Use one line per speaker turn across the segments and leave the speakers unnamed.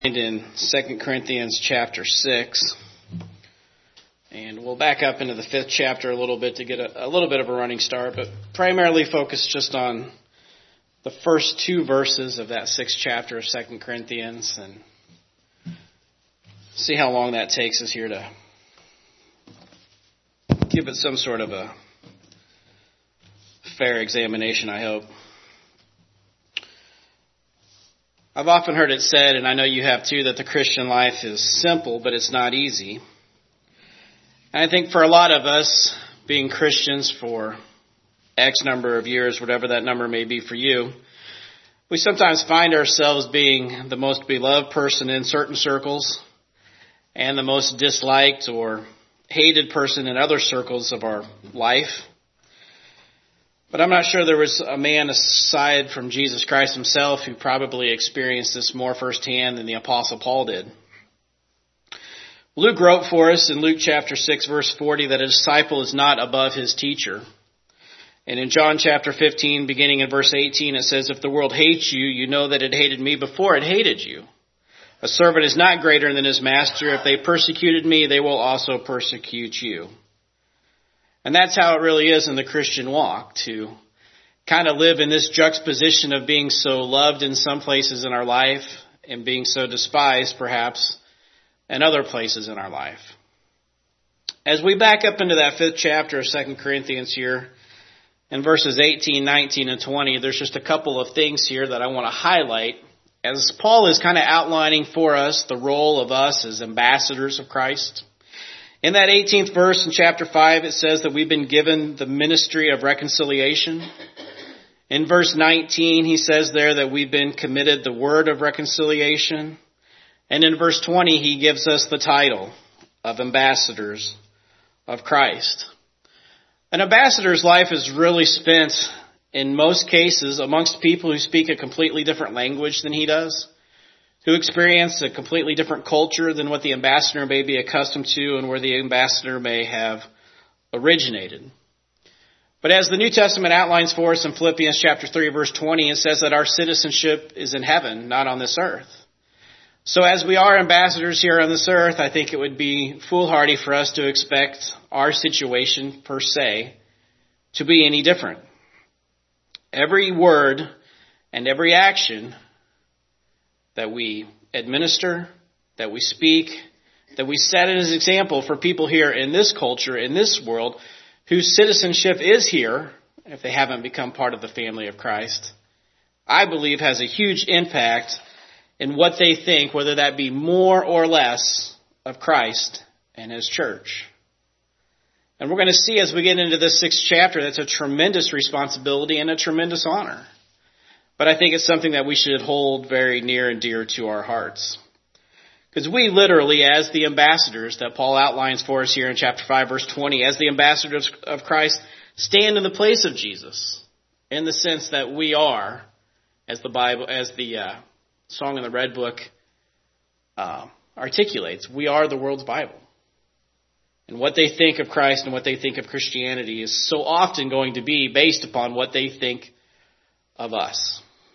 In 2 Corinthians chapter 6, and we'll back up into the 5th chapter a little bit to get a little bit of a running start, but primarily focus just on the first 2 verses of that 6th chapter of 2 Corinthians and see how long that takes us here to give it some sort of a fair examination, I hope. I've often heard it said, and I know you have too, that the Christian life is simple, but it's not easy. And I think for a lot of us, being Christians for X number of years, whatever that number may be for you, we sometimes find ourselves being the most beloved person in certain circles and the most disliked or hated person in other circles of our life. But I'm not sure there was a man aside from Jesus Christ himself who probably experienced this more firsthand than the Apostle Paul did. Luke wrote for us in Luke chapter 6, verse 40, that a disciple is not above his teacher. And in John chapter 15, beginning in verse 18, it says, "If the world hates you, you know that it hated me before it hated you. A servant is not greater than his master. If they persecuted me, they will also persecute you." And that's how it really is in the Christian walk, to kind of live in this juxtaposition of being so loved in some places in our life and being so despised, perhaps, in other places in our life. As we back up into that 5th chapter of 2 Corinthians here, in verses 18, 19, and 20, there's just a couple of things here that I want to highlight as Paul is kind of outlining for us the role of us as ambassadors of Christ. In that 18th verse in chapter 5, it says that we've been given the ministry of reconciliation. In verse 19, he says there that we've been committed the word of reconciliation. And in verse 20, he gives us the title of ambassadors of Christ. An ambassador's life is really spent, in most cases, amongst people who speak a completely different language than he does, who experience a completely different culture than what the ambassador may be accustomed to and where the ambassador may have originated. But as the New Testament outlines for us in Philippians chapter 3, verse 20, it says that our citizenship is in heaven, not on this earth. So as we are ambassadors here on this earth, I think it would be foolhardy for us to expect our situation per se to be any different. Every word and every action that we administer, that we speak, that we set as an example for people here in this culture, in this world, whose citizenship is here, if they haven't become part of the family of Christ, I believe has a huge impact in what they think, whether that be more or less of Christ and His church. And we're going to see as we get into this 6th chapter, that's a tremendous responsibility and a tremendous honor. But I think it's something that we should hold very near and dear to our hearts. Because we literally, as the ambassadors that Paul outlines for us here in chapter 5, verse 20, as the ambassadors of Christ, stand in the place of Jesus, in the sense that we are, as the Song in the Red Book articulates, we are the world's Bible. And what they think of Christ and what they think of Christianity is so often going to be based upon what they think of us.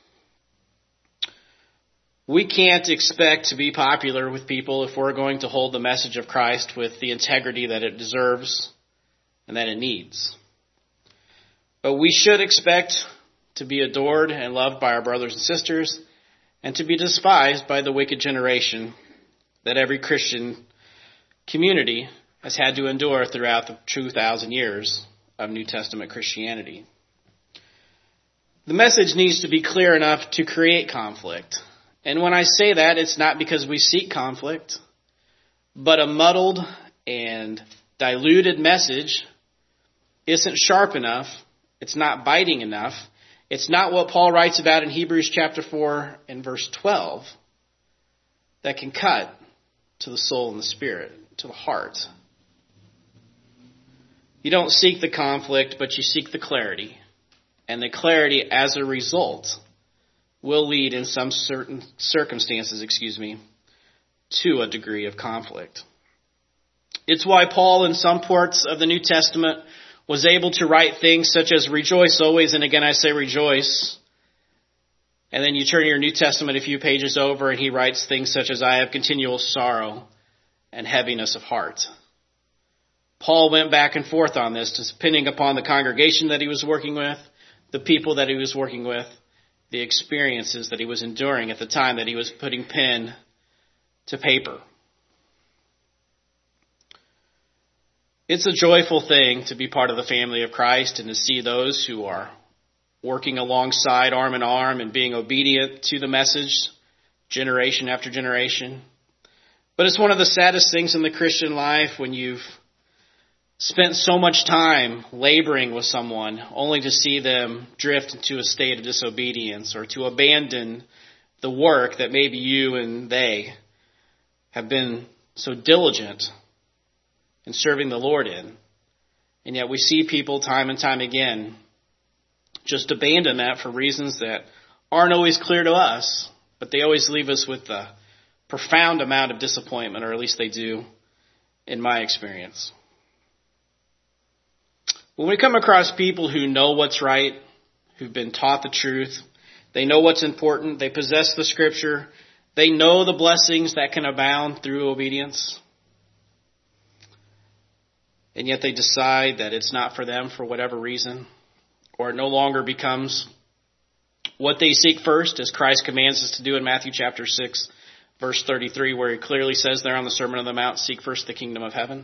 We can't expect to be popular with people if we're going to hold the message of Christ with the integrity that it deserves and that it needs. But we should expect to be adored and loved by our brothers and sisters and to be despised by the wicked generation that every Christian community has had to endure throughout the 2,000 years of New Testament Christianity. The message needs to be clear enough to create conflict. And when I say that, it's not because we seek conflict, but a muddled and diluted message isn't sharp enough. It's not biting enough. It's not what Paul writes about in Hebrews chapter 4 and verse 12 that can cut to the soul and the spirit, to the heart. You don't seek the conflict, but you seek the clarity. And the clarity, as a result, will lead in some certain circumstances, to a degree of conflict. It's why Paul, in some parts of the New Testament, was able to write things such as rejoice always, and again I say rejoice, And then you turn your New Testament a few pages over and he writes things such as, I have continual sorrow and heaviness of heart. Paul went back and forth on this, depending upon the congregation that he was working with, the people that he was working with, the experiences that he was enduring at the time that he was putting pen to paper. It's a joyful thing to be part of the family of Christ and to see those who are working alongside arm in arm and being obedient to the message generation after generation. But it's one of the saddest things in the Christian life when you've spent so much time laboring with someone only to see them drift into a state of disobedience or to abandon the work that maybe you and they have been so diligent in serving the Lord in. And yet we see people time and time again just abandon that for reasons that aren't always clear to us, but they always leave us with a profound amount of disappointment, or at least they do in my experience. When we come across people who know what's right, who've been taught the truth, they know what's important, they possess the scripture, they know the blessings that can abound through obedience, and yet they decide that it's not for them for whatever reason, or it no longer becomes what they seek first, as Christ commands us to do in Matthew chapter 6, verse 33, where he clearly says there on the Sermon on the Mount, seek first the kingdom of heaven.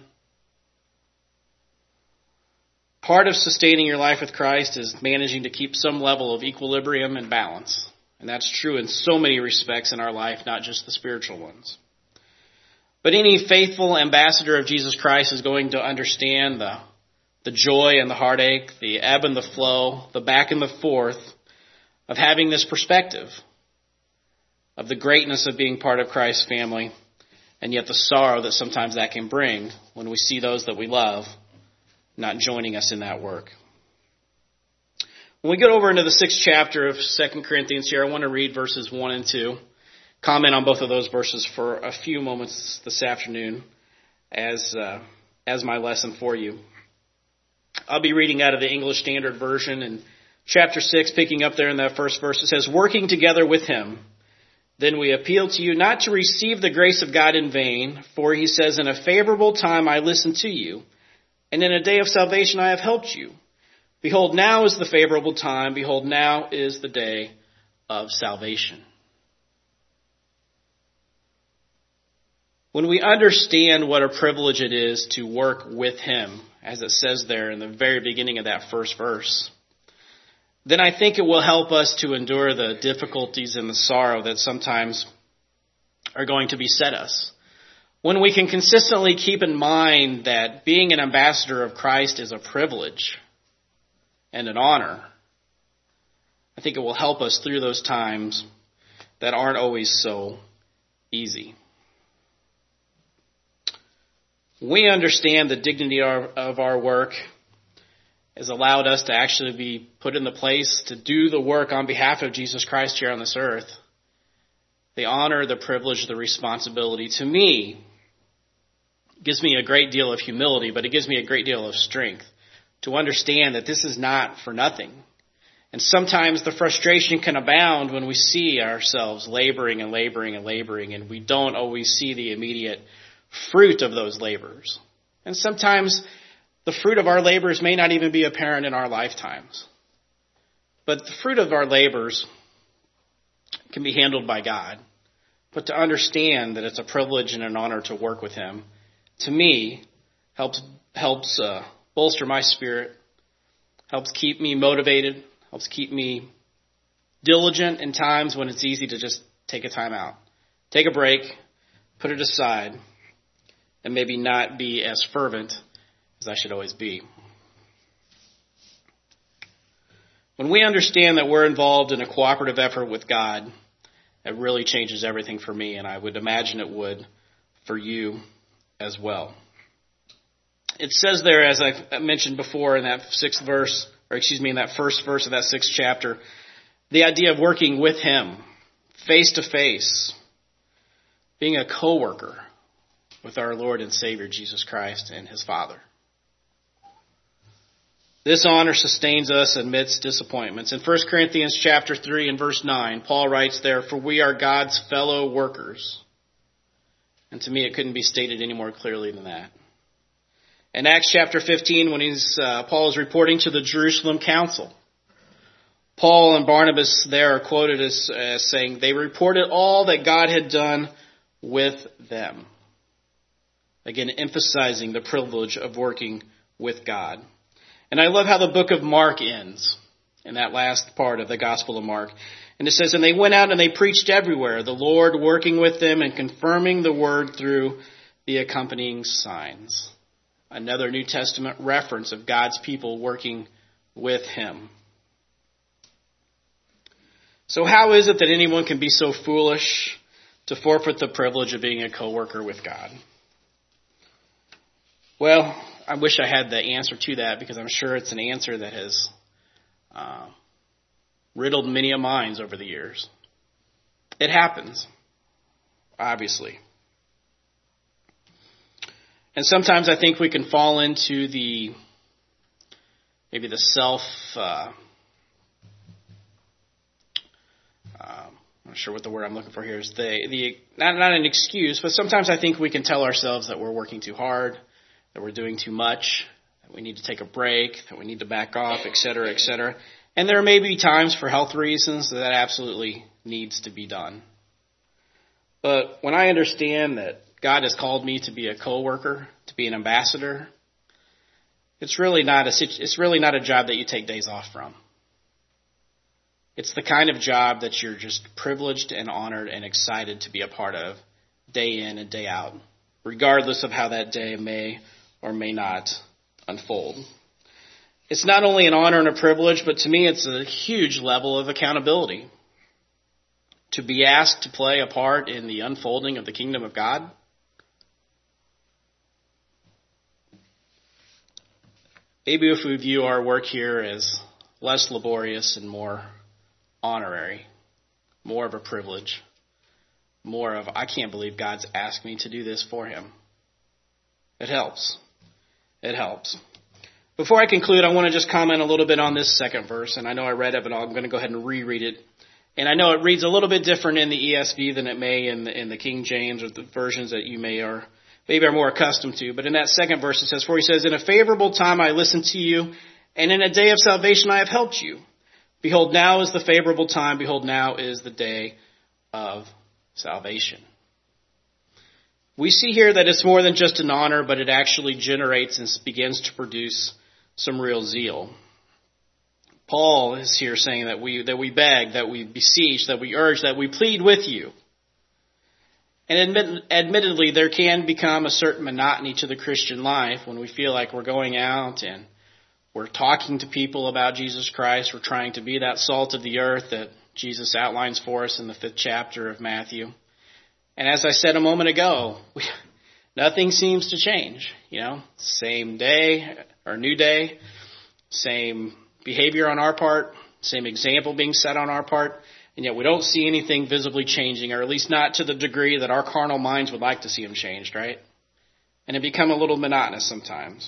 Part of sustaining your life with Christ is managing to keep some level of equilibrium and balance. And that's true in so many respects in our life, not just the spiritual ones. But any faithful ambassador of Jesus Christ is going to understand the joy and the heartache, the ebb and the flow, the back and the forth of having this perspective of the greatness of being part of Christ's family, and yet the sorrow that sometimes that can bring when we see those that we love not joining us in that work. When we get over into the 6th chapter of 2 Corinthians here, I want to read verses 1 and 2. Comment on both of those verses for a few moments this afternoon as my lesson for you. I'll be reading out of the English Standard Version in chapter 6, picking up there in that first verse. It says, working together with him, then we appeal to you not to receive the grace of God in vain, for he says, in a favorable time I listened to you, and in a day of salvation I have helped you. Behold, now is the favorable time. Behold, now is the day of salvation. When we understand what a privilege it is to work with him, as it says there in the very beginning of that first verse, then I think it will help us to endure the difficulties and the sorrow that sometimes are going to beset us. When we can consistently keep in mind that being an ambassador of Christ is a privilege and an honor, I think it will help us through those times that aren't always so easy. We understand the dignity of our work has allowed us to actually be put in the place to do the work on behalf of Jesus Christ here on this earth. The honor, the privilege, the responsibility, to me, gives me a great deal of humility, but it gives me a great deal of strength to understand that this is not for nothing. And sometimes the frustration can abound when we see ourselves laboring, and we don't always see the immediate fruit of those labors. And sometimes the fruit of our labors may not even be apparent in our lifetimes. But the fruit of our labors can be handled by God. But to understand that it's a privilege and an honor to work with him, to me, helps bolster my spirit, helps keep me motivated, helps keep me diligent in times when it's easy to just take a time out, take a break, put it aside, and maybe not be as fervent as I should always be. When we understand that we're involved in a cooperative effort with God, it really changes everything for me, and I would imagine it would for you as well. It says there, as I mentioned before in that in that first verse of that 6th chapter, the idea of working with him, face to face, being a co-worker with our Lord and Savior Jesus Christ and his Father. This honor sustains us amidst disappointments. In 1 Corinthians chapter 3 and verse 9, Paul writes there, "For we are God's fellow workers." And to me, it couldn't be stated any more clearly than that. In Acts chapter 15, when Paul is reporting to the Jerusalem council, Paul and Barnabas there are quoted as saying, "They reported all that God had done with them." Again, emphasizing the privilege of working with God. And I love how the book of Mark ends, in that last part of the Gospel of Mark. And it says, "And they went out and they preached everywhere, the Lord working with them and confirming the word through the accompanying signs." Another New Testament reference of God's people working with him. So how is it that anyone can be so foolish to forfeit the privilege of being a co-worker with God? Well, I wish I had the answer to that, because I'm sure it's an answer that has riddled many a minds over the years. It happens, obviously. And sometimes I think we can fall into maybe the I'm not sure what the word I'm looking for here is. Not an excuse, but sometimes I think we can tell ourselves that we're working too hard, that we're doing too much, that we need to take a break, that we need to back off, etc., etc. And there may be times for health reasons that absolutely needs to be done. But when I understand that God has called me to be a co-worker, to be an ambassador, it's really not a job that you take days off from. It's the kind of job that you're just privileged and honored and excited to be a part of day in and day out, regardless of how that day may or may not unfold. It's not only an honor and a privilege, but to me it's a huge level of accountability. To be asked to play a part in the unfolding of the kingdom of God. Maybe if we view our work here as less laborious and more honorary, more of a privilege, more of, I can't believe God's asked me to do this for him. It helps. It helps. Before I conclude, I want to just comment a little bit on this second verse, and I know I read it, but I'm going to go ahead and reread it. And I know it reads a little bit different in the ESV than it may in the King James or the versions that you maybe are more accustomed to. But in that second verse it says, "For he says, in a favorable time I listened to you, and in a day of salvation I have helped you. Behold, now is the favorable time. Behold, now is the day of salvation." We see here that it's more than just an honor, but it actually generates and begins to produce some real zeal. Paul is here saying that we beg, that we beseech, that we urge, that we plead with you. And admittedly, there can become a certain monotony to the Christian life when we feel like we're going out and we're talking to people about Jesus Christ. We're trying to be that salt of the earth that Jesus outlines for us in the 5th chapter of Matthew. And as I said a moment ago, nothing seems to change. Same day or new day, same behavior on our part, same example being set on our part, and yet we don't see anything visibly changing, or at least not to the degree that our carnal minds would like to see them changed, right? And it become a little monotonous sometimes.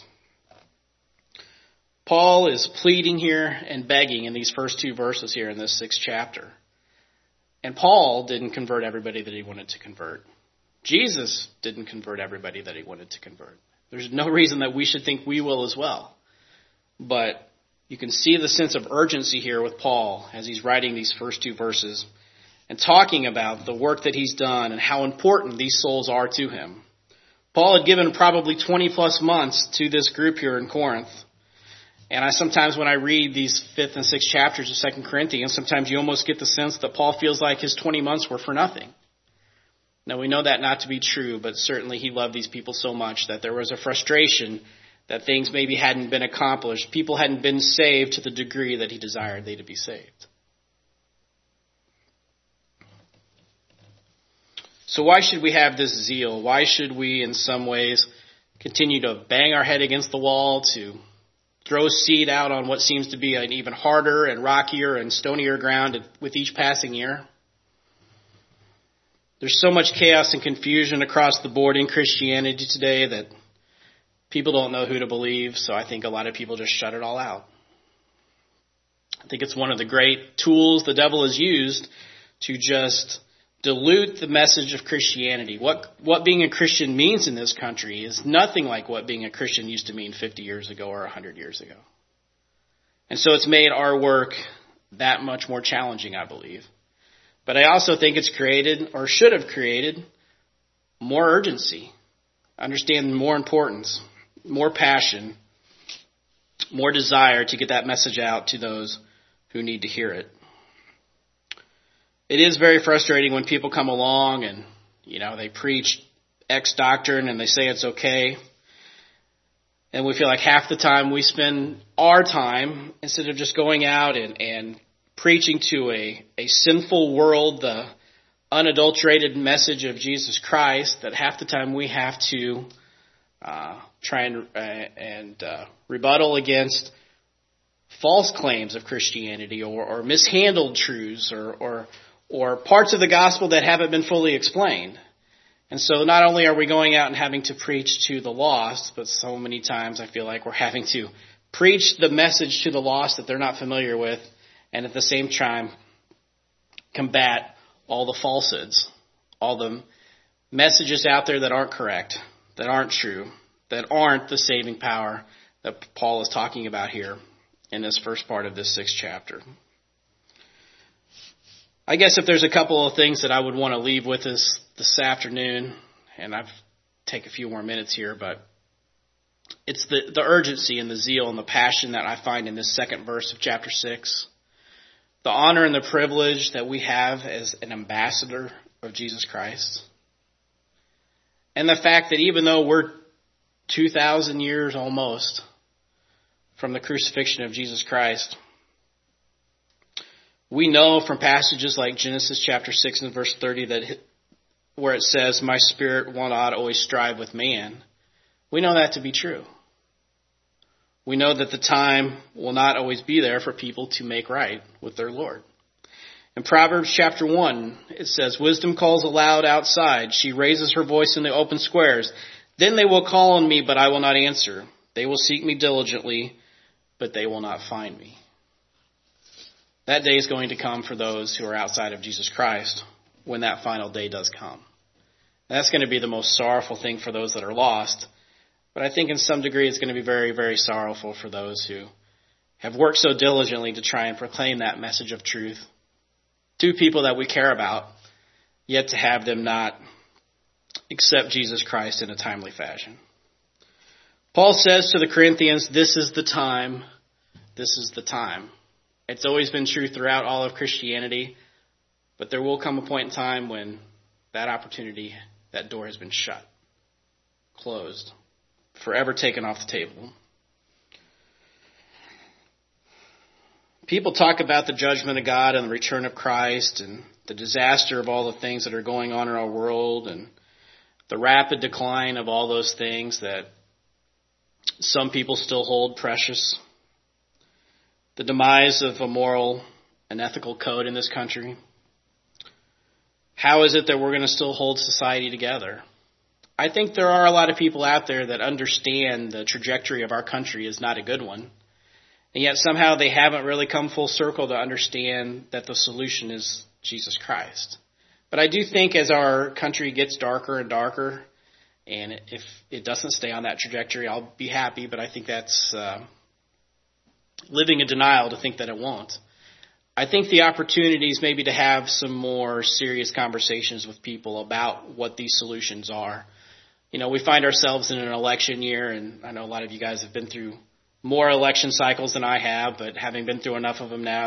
Paul is pleading here and begging in these first 2 verses here in this 6th chapter. And Paul didn't convert everybody that he wanted to convert. Jesus didn't convert everybody that he wanted to convert. There's no reason that we should think we will as well. But you can see the sense of urgency here with Paul as he's writing these first 2 verses and talking about the work that he's done and how important these souls are to him. Paul had given probably 20 plus months to this group here in Corinth. And sometimes when I read these 5th and 6th chapters of 2 Corinthians, sometimes you almost get the sense that Paul feels like his 20 months were for nothing. Now we know that not to be true, but certainly he loved these people so much that there was a frustration that things maybe hadn't been accomplished. People hadn't been saved to the degree that he desired they to be saved. So why should we have this zeal? Why should we in some ways continue to bang our head against the wall, to throw seed out on what seems to be an even harder and rockier and stonier ground with each passing year? There's so much chaos and confusion across the board in Christianity today that People don't know who to believe, so I think a lot of people just shut it all out. I think it's one of the great tools the devil has used to just dilute the message of Christianity. What being a Christian means in this country is nothing like what being a Christian used to mean 50 years ago or 100 years ago. And so it's made our work that much more challenging, I believe. But I also think it's created, or should have created, more urgency, understand more importance, more passion, more desire to get that message out to those who need to hear it. It is very frustrating when people come along and, they preach X doctrine and they say it's okay. And we feel like half the time we spend our time, instead of just going out and preaching to a sinful world, the unadulterated message of Jesus Christ, that half the time we have to try and rebuttal against false claims of Christianity or mishandled truths or parts of the gospel that haven't been fully explained. And so not only are we going out and having to preach to the lost, but so many times I feel like we're having to preach the message to the lost that they're not familiar with, and at the same time combat all the falsehoods, all the messages out there that aren't correct, that aren't true, that aren't the saving power that Paul is talking about here in this first part of this 6th chapter. I guess if there's a couple of things that I would want to leave with us this afternoon, and I've take a few more minutes here, but it's the urgency and the zeal and the passion that I find in this second verse of chapter 6. The honor and the privilege that we have as an ambassador of Jesus Christ. And the fact that even though we're 2,000 years almost from the crucifixion of Jesus Christ, we know from passages like Genesis chapter 6 and verse 30 that where it says, "My spirit will not always strive with man," we know that to be true. We know that the time will not always be there for people to make right with their Lord. In Proverbs chapter 1, it says, "Wisdom calls aloud outside. She raises her voice in the open squares. Then they will call on me, but I will not answer. They will seek me diligently, but they will not find me." That day is going to come for those who are outside of Jesus Christ when that final day does come. And that's going to be the most sorrowful thing for those that are lost. But I think in some degree it's going to be very, very sorrowful for those who have worked so diligently to try and proclaim that message of truth to people that we care about, yet to have them not accept Jesus Christ in a timely fashion. Paul says to the Corinthians, this is the time. This is the time. It's always been true throughout all of Christianity, but there will come a point in time when that opportunity, that door has been shut, closed, forever taken off the table. People talk about the judgment of God and the return of Christ and the disaster of all the things that are going on in our world and the rapid decline of all those things that some people still hold precious. The demise of a moral and ethical code in this country. How is it that we're going to still hold society together? I think there are a lot of people out there that understand the trajectory of our country is not a good one. And yet somehow they haven't really come full circle to understand that the solution is Jesus Christ. But I do think as our country gets darker and darker, and if it doesn't stay on that trajectory, I'll be happy, but I think that's living in denial to think that it won't. I think the opportunities maybe to have some more serious conversations with people about what these solutions are. You know, we find ourselves in an election year, and I know a lot of you guys have been through more election cycles than I have, but having been through enough of them now,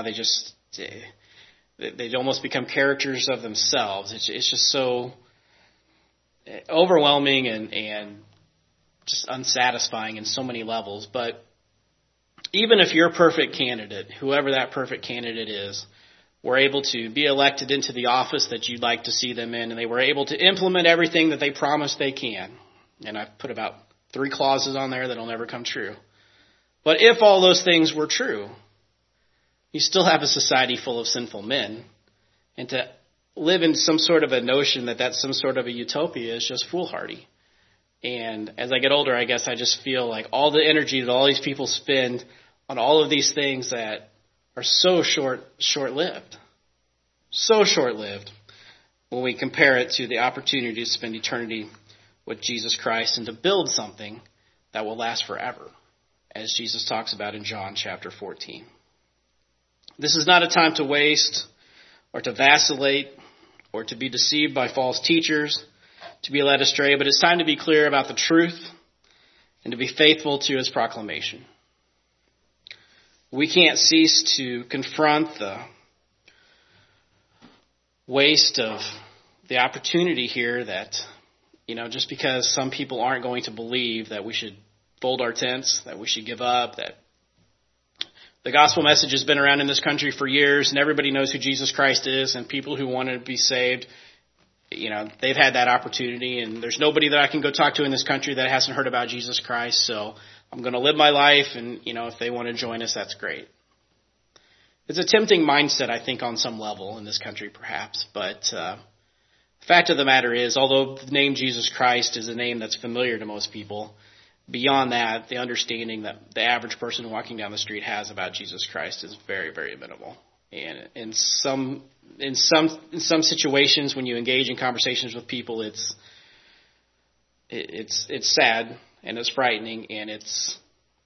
they almost become characters of themselves. It's just so overwhelming and just unsatisfying in so many levels. But even if your perfect candidate, whoever that perfect candidate is, were able to be elected into the office that you'd like to see them in, and they were able to implement everything that they promised they can, and I've put about 3 clauses on there that'll never come true. But if all those things were true, you still have a society full of sinful men, and to live in some sort of a notion that that's some sort of a utopia is just foolhardy. And as I get older, I guess I just feel like all the energy that all these people spend on all of these things that are so short-lived, so short-lived when we compare it to the opportunity to spend eternity with Jesus Christ and to build something that will last forever, as Jesus talks about in John chapter 14. This is not a time to waste or to vacillate or to be deceived by false teachers, to be led astray, but it's time to be clear about the truth and to be faithful to his proclamation. We can't cease to confront the waste of the opportunity here that, just because some people aren't going to believe, that we should fold our tents, that we should give up, that the gospel message has been around in this country for years and everybody knows who Jesus Christ is, and people who want to be saved, they've had that opportunity, and there's nobody that I can go talk to in this country that hasn't heard about Jesus Christ, so I'm going to live my life, and, if they want to join us, that's great. It's a tempting mindset, I think, on some level in this country, perhaps, but the fact of the matter is, although the name Jesus Christ is a name that's familiar to most people, beyond that, the understanding that the average person walking down the street has about Jesus Christ is very, very minimal. And in some situations, when you engage in conversations with people, it's sad and it's frightening and it's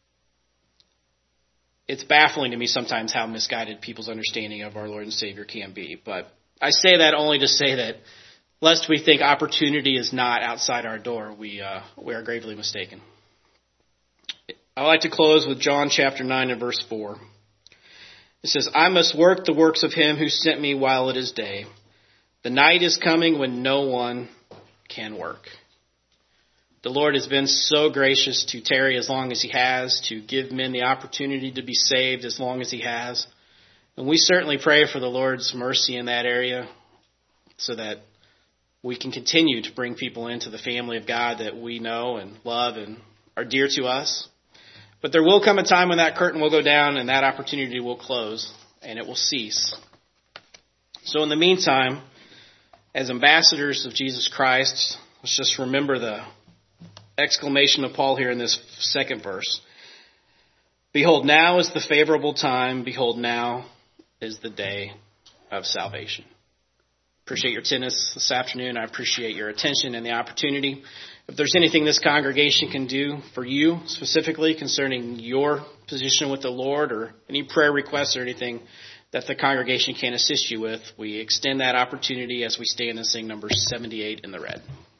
baffling to me sometimes how misguided people's understanding of our Lord and Savior can be. But I say that only to say that lest we think opportunity is not outside our door, we are gravely mistaken. I like to close with John chapter 9 and verse 4. It says, I must work the works of him who sent me while it is day. The night is coming when no one can work. The Lord has been so gracious to tarry as long as he has, to give men the opportunity to be saved as long as he has. And we certainly pray for the Lord's mercy in that area so that we can continue to bring people into the family of God that we know and love and are dear to us. But there will come a time when that curtain will go down and that opportunity will close and it will cease. So in the meantime, as ambassadors of Jesus Christ, let's just remember the exclamation of Paul here in this second verse. Behold, now is the favorable time. Behold, now is the day of salvation. Appreciate your attendance this afternoon. I appreciate your attention and the opportunity. If there's anything this congregation can do for you specifically concerning your position with the Lord or any prayer requests or anything that the congregation can assist you with, we extend that opportunity as we stand and sing number 78 in the red.